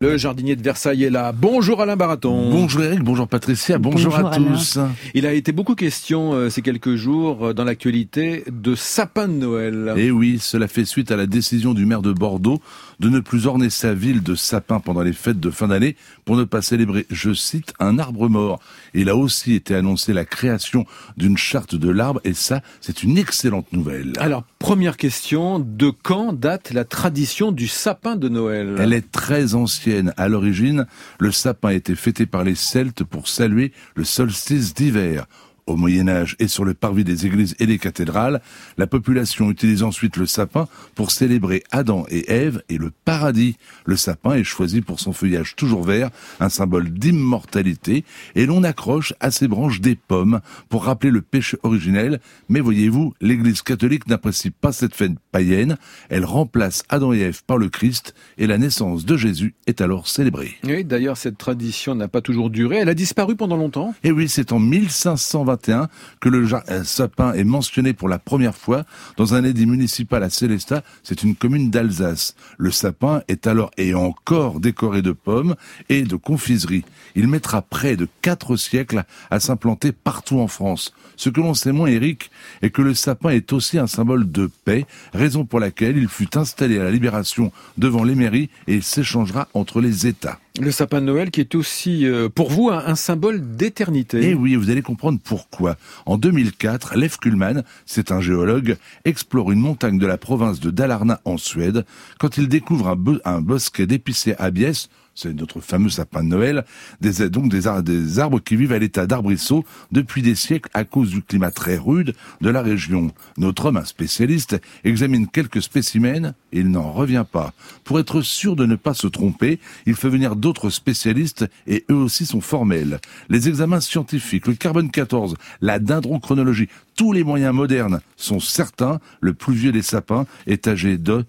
Le jardinier de Versailles est là. Bonjour Alain Baraton. Bonjour Eric, bonjour Patricia, bonjour à tous. Il a été beaucoup question ces quelques jours dans l'actualité de sapin de Noël. Et oui, cela fait suite à la décision du maire de Bordeaux de ne plus orner sa ville de sapins pendant les fêtes de fin d'année pour ne pas célébrer, je cite, un arbre mort. Il a aussi été annoncé la création d'une charte de l'arbre et ça, c'est une excellente nouvelle. Alors, première question, de quand date la tradition du sapin de Noël ? Elle est très ancienne. À l'origine, le sapin a été fêté par les Celtes pour saluer le solstice d'hiver. Au Moyen-Âge et sur le parvis des églises et des cathédrales, la population utilise ensuite le sapin pour célébrer Adam et Ève et le paradis. Le sapin est choisi pour son feuillage toujours vert, un symbole d'immortalité, et l'on accroche à ses branches des pommes pour rappeler le péché originel. Mais voyez-vous, l'Église catholique n'apprécie pas cette fête païenne. Elle remplace Adam et Ève par le Christ, et la naissance de Jésus est alors célébrée. Oui, d'ailleurs, cette tradition n'a pas toujours duré. Elle a disparu pendant longtemps. Et oui, c'est en 1521 que le sapin est mentionné pour la première fois dans un édit municipal à Sélestat, c'est une commune d'Alsace. Le sapin est alors et encore décoré de pommes et de confiseries. Il mettra près de 4 siècles à s'implanter partout en France. Ce que l'on sait moins, Eric, est que le sapin est aussi un symbole de paix, raison pour laquelle il fut installé à la Libération devant les mairies et il s'échangera entre les États. Le sapin de Noël qui est aussi, pour vous, un symbole d'éternité. Et oui, vous allez comprendre pourquoi. En 2004, Leif Kullman, c'est un géologue, explore une montagne de la province de Dalarna en Suède. Quand il découvre un bosquet d'épicéas abies, c'est notre fameux sapin de Noël, des arbres qui vivent à l'état d'arbrisseau depuis des siècles à cause du climat très rude de la région. Notre homme, un spécialiste, examine quelques spécimens et il n'en revient pas. Pour être sûr de ne pas se tromper, il fait venir d'autres spécialistes et eux aussi sont formels. Les examens scientifiques, le carbone 14, la dendrochronologie, tous les moyens modernes sont certains. Le plus vieux des sapins est âgé de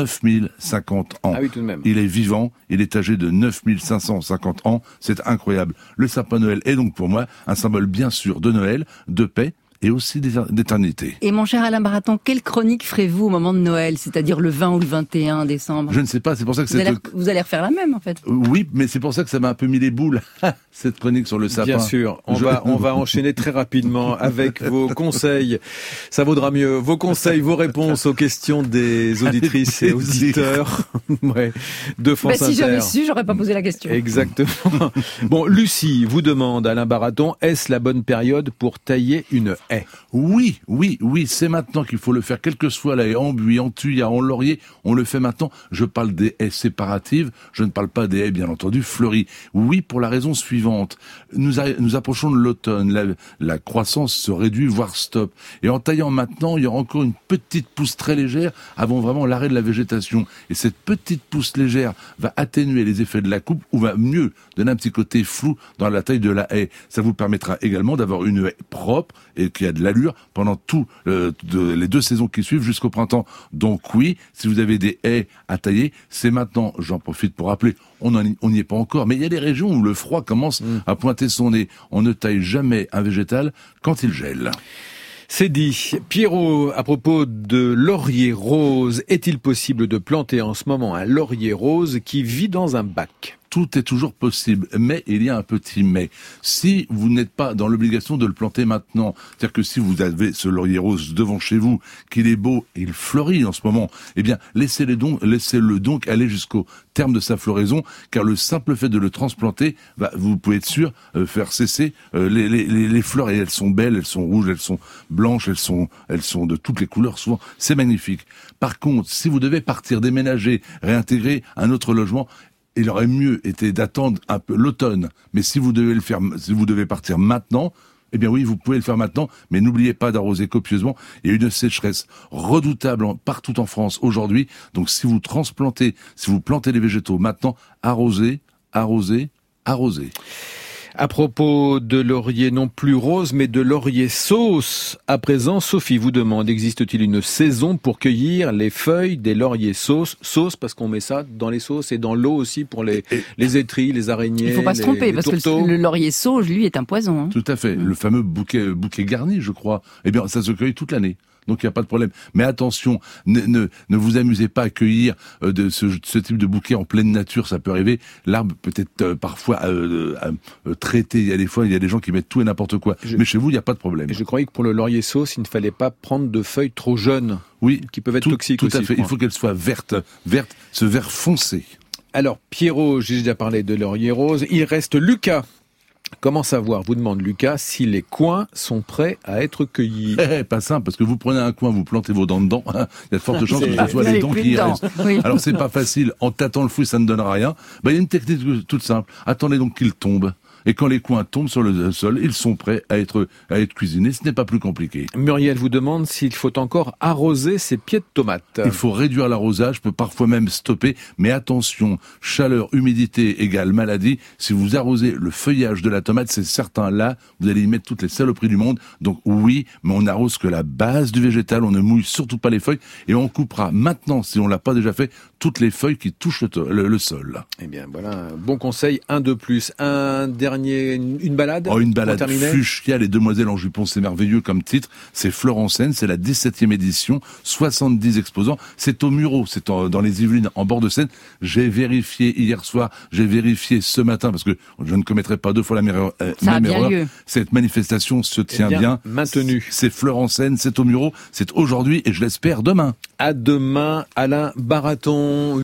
9050 ans. Ah oui, tout de même. Il est vivant, il est âgé de 9550 ans, c'est incroyable. Le sapin de Noël est donc pour moi un symbole bien sûr de Noël, de paix et aussi d'éternité. Et mon cher Alain Baraton, quelle chronique ferez-vous au moment de Noël, c'est-à-dire le 20 ou le 21 décembre ? Je ne sais pas, c'est pour ça que vous allez refaire la même en fait. Oui, mais c'est pour ça que ça m'a un peu mis les boules, cette chronique sur le sapin. Bien sûr, on va enchaîner très rapidement avec vos conseils. Ça vaudra mieux. Vos conseils, vos réponses aux questions des auditrices et auditeurs de France Inter. Si j'avais su, j'aurais pas posé la question. Exactement. Bon, Lucie vous demande, Alain Baraton, est-ce la bonne période pour tailler une haie ? Oui, c'est maintenant qu'il faut le faire, quelle que soit la haie, en buis, en thuya, en laurier, on le fait maintenant. Je parle des haies séparatives, je ne parle pas des haies, bien entendu, fleuries. Oui, pour la raison suivante. Nous approchons de l'automne, la croissance se réduit, voire stoppe. Et en taillant maintenant, il y aura encore une petite pousse très légère avant vraiment l'arrêt de la végétation. Et cette petite pousse légère va atténuer les effets de la coupe ou va mieux donner un petit côté flou dans la taille de la haie. Ça vous permettra également d'avoir une haie propre et qui a de l'allure pendant les 2 saisons qui suivent jusqu'au printemps. Donc oui, si vous avez des haies à tailler, c'est maintenant. J'en profite pour rappeler, on n'y est pas encore, mais il y a des régions où le froid commence à pointer son nez. On ne taille jamais un végétal quand il gèle. C'est dit. Pierrot, à propos de laurier rose, est-il possible de planter en ce moment un laurier rose qui vit dans un bac ? Tout est toujours possible, mais il y a un petit mais. Si vous n'êtes pas dans l'obligation de le planter maintenant, c'est-à-dire que si vous avez ce laurier rose devant chez vous, qu'il est beau et il fleurit en ce moment, eh bien laissez-le donc aller jusqu'au terme de sa floraison, car le simple fait de le transplanter, vous pouvez être sûr, faire cesser les fleurs, et elles sont belles, elles sont rouges, elles sont blanches, elles sont de toutes les couleurs souvent, c'est magnifique. Par contre, si vous devez partir, déménager, réintégrer un autre logement, il aurait mieux été d'attendre un peu l'automne. Mais si vous devez partir maintenant, eh bien oui, vous pouvez le faire maintenant, mais n'oubliez pas d'arroser copieusement. Il y a une sécheresse redoutable partout en France aujourd'hui. Donc si vous plantez les végétaux maintenant, arrosez. À propos de laurier non plus rose, mais de laurier sauce, à présent, Sophie vous demande, existe-t-il une saison pour cueillir les feuilles des lauriers sauce, parce qu'on met ça dans les sauces et dans l'eau aussi pour les étrilles, les araignées, il ne faut pas se tromper, parce que le laurier sauge, lui, est un poison. Tout à fait, le fameux bouquet garni, je crois. Eh bien, ça se cueille toute l'année. Donc il n'y a pas de problème. Mais attention, ne vous amusez pas à cueillir de ce type de bouquet en pleine nature, ça peut arriver. L'arbre peut être parfois traité. Il y a des gens qui mettent tout et n'importe quoi. Mais chez vous, il n'y a pas de problème. Je croyais que pour le laurier sauce, il ne fallait pas prendre de feuilles trop jeunes. Oui, qui peuvent être toxiques aussi. Tout à fait. Il faut qu'elles soient vertes, ce vert foncé. Alors, Pierrot, j'ai déjà parlé de laurier rose. Il reste Lucas. Comment savoir, vous demande Lucas, si les coins sont prêts à être cueillis? Pas simple, parce que vous prenez un coin, vous plantez vos dents dedans, il y a de fortes chances que ce soit les dents qui y restent. Oui. Alors c'est pas facile, en tâtant le fruit, ça ne donne rien. Il y a une technique toute simple. Attendez donc qu'il tombe. Et quand les coins tombent sur le sol, ils sont prêts à être cuisinés. Ce n'est pas plus compliqué. Muriel vous demande s'il faut encore arroser ses pieds de tomates. Il faut réduire l'arrosage, peut parfois même stopper. Mais attention, chaleur, humidité égale maladie. Si vous arrosez le feuillage de la tomate, c'est certain, là, vous allez y mettre toutes les saloperies du monde. Donc oui, mais on n'arrose que la base du végétal. On ne mouille surtout pas les feuilles. Et on coupera maintenant, si on l'a pas déjà fait, toutes les feuilles qui touchent le sol. Eh bien, voilà, un bon conseil, un de plus. Un dernier, une balade. Une balade fuchsia, les demoiselles en jupon, c'est merveilleux comme titre. C'est Fleur en Seine, c'est la 17e édition, 70 exposants. C'est au Mureau, c'est dans les Yvelines, en bord de Seine. J'ai vérifié hier soir, j'ai vérifié ce matin, parce que je ne commettrai pas deux fois la même erreur. Lieu. Cette manifestation se tient bien. Maintenue. C'est Fleur en Seine, c'est au Mureau, c'est aujourd'hui et je l'espère demain. À demain, Alain Baraton.